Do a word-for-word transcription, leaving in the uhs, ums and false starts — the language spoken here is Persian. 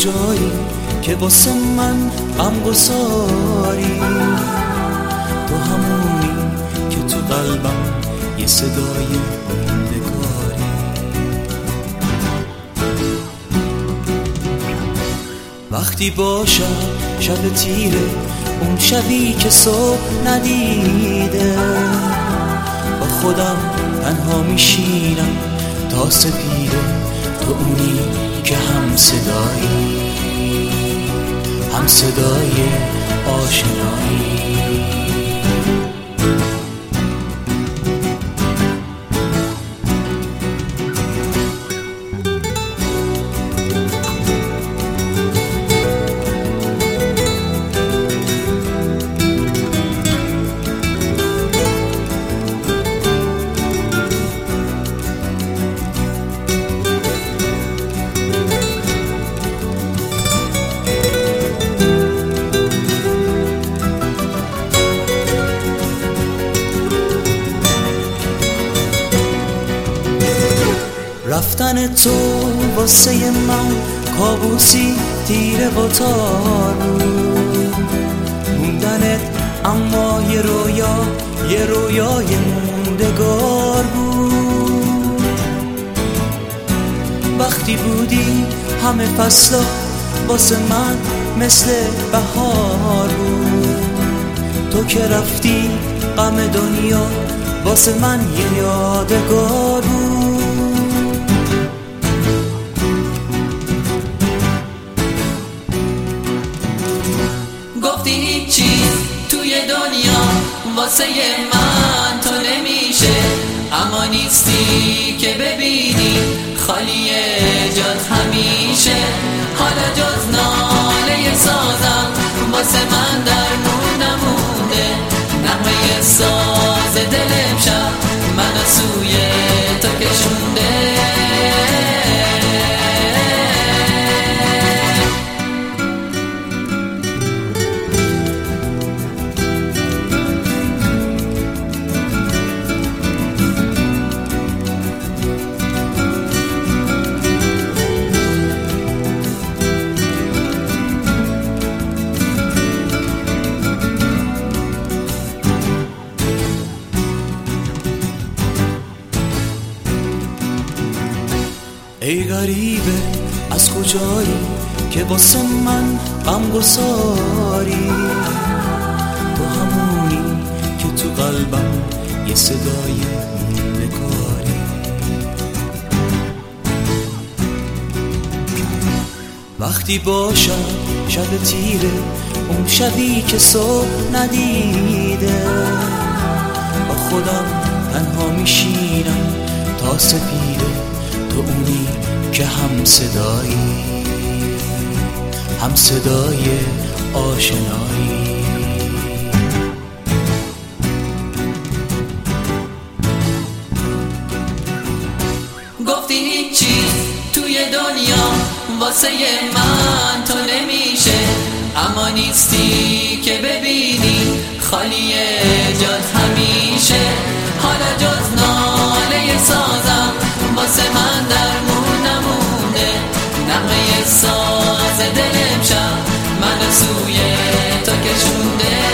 کجایی که واسه من غم گساری؟ تو همونی که تو قلبم یه صدای موندگاری. وقتی باشم شب تیره، اون شبی که صبح ندیده، با خودم تنها میشینم تا سپیده. تو اونی که هم صدایی، هم صدای آشنایی. رفتن تو واسه من کابوسی تیره و تار بود، موندنت اما یه رویا، یه رویای موندگار بود. وقتی بودی همه فصلا واسه من مثل بهار بود. تو که رفتی غم دنیا واسه من یه یادگار بود. گفتی هیچ چیز توی دنیا واسه من تو نمیشه، اما نیستی که ببینی خالی جات همیشه. حالا جز ناله سازم واسه من درمون نمونده، نغمه ساز دل امشب منو سوی تو کشونده. ای غریبه از کجایی که واسه من غم گساری؟ تو همونی که تو قلبم یه صدای موندگاری. وقتی باشم شب تیره، اون شبی که صبح ندیده، با خودم تنها میشینم تا سپیده. تو اونی که هم صدایی، هم صدای آشنایی. گفتی هیچ چیز توی دنیا واسه من تو نمیشه، اما نیستی که ببینی خالی جات همیشه. حالا جز ناله سازم واسه من درمون نمونده، نغمه ساز دل امشب منو سوی تو کشونده.